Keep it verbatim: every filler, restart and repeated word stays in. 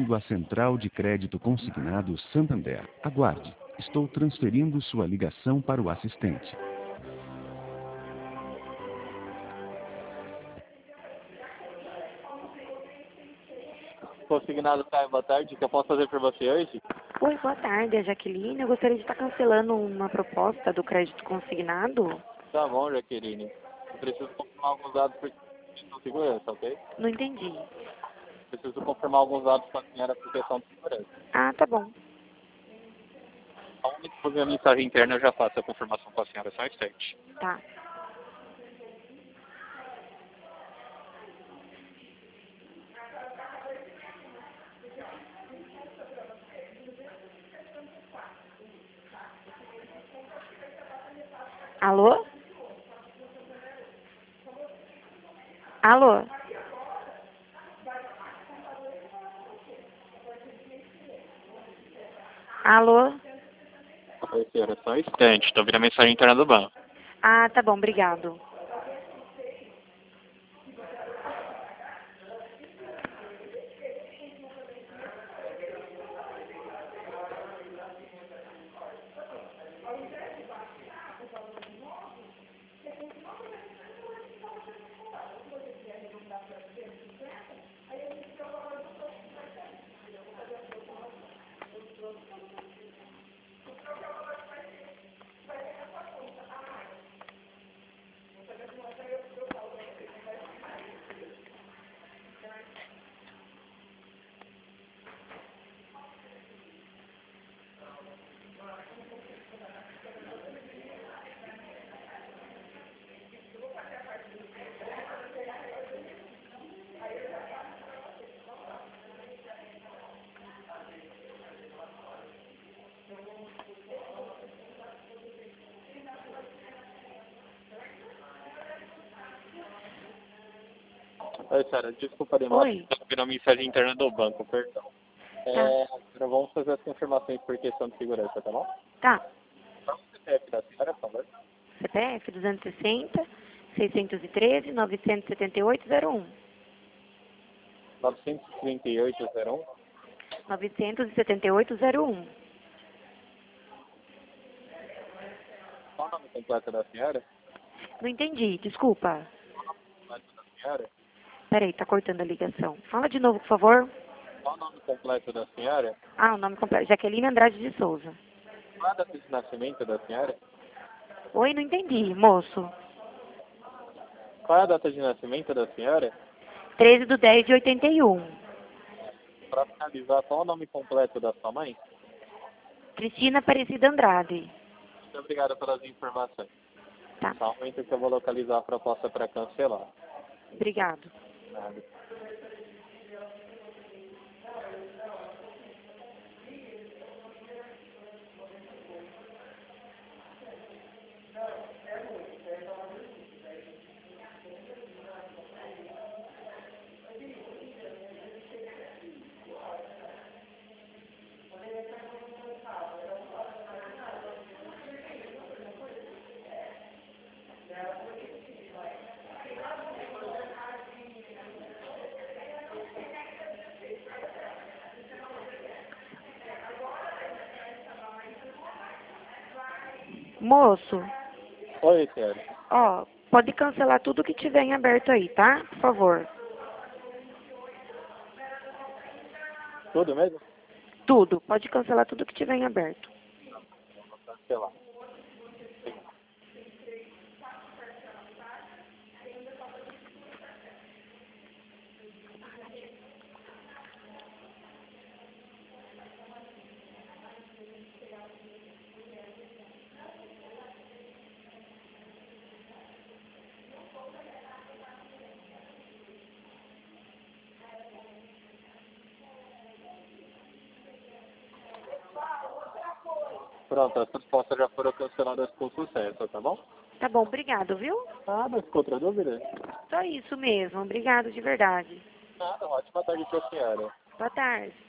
Bem-vindo à Central de Crédito Consignado Santander. Aguarde. Estou transferindo sua ligação para o assistente. Consignado, tá? Boa tarde. O que eu posso fazer por você hoje? Oi, boa tarde, é Jaqueline. Eu gostaria de estar cancelando uma proposta do crédito consignado. Tá bom, Jaqueline. Eu preciso confirmar alguns dados por questão de segurança, ok? Não entendi. Preciso confirmar alguns dados com a senhora por questão de segurança. Ah, tá bom. Ao momento que fazer a mensagem interna, eu já faço a confirmação com a senhora, só um instante. Tá. Alô? Alô? Alô? Oi, senhora, só um instante. Estou ouvindo a mensagem interna do banco. Ah, tá bom, obrigado. Oi, senhora, desculpa demorar. Oi. Estou ouvindo a mensagem interna do banco, perdão. É, agora vamos fazer as confirmações por questão de segurança, tá bom? Tá. Qual é o C P F da senhora, por favor? C P F duzentos e sessenta, seiscentos e treze, novecentos e setenta e oito, zero um. novecentos e trinta e oito zero um. novecentos e setenta e oito, zero um. Qual o nome completo da senhora? Não entendi, desculpa. Completo da senhora? Peraí, tá cortando a ligação. Fala de novo, por favor. Qual o nome completo da senhora? Ah, o nome completo. Jaqueline Andrade de Souza. Qual a data de nascimento da senhora? Oi, não entendi, moço. Qual é a data de nascimento da senhora? treze de dez de oitenta e um. Para finalizar, qual o nome completo da sua mãe? Cristina Aparecida Andrade. Muito obrigado pelas informações. Tá, Só um momento que eu vou localizar a proposta para cancelar. obrigado. Nada. Moço, Oi, senhora. ó, pode cancelar tudo que tiver em aberto aí, tá? Por favor. Tudo mesmo? Tudo. Pode cancelar tudo que tiver em aberto. Vou cancelar. Pronto, as respostas já foram canceladas com sucesso, tá bom? Tá bom, obrigado, viu? Nada, ficou outra dúvida? Só isso mesmo. Obrigado de verdade. Nada, uma ótima tarde para a senhora. Boa tarde.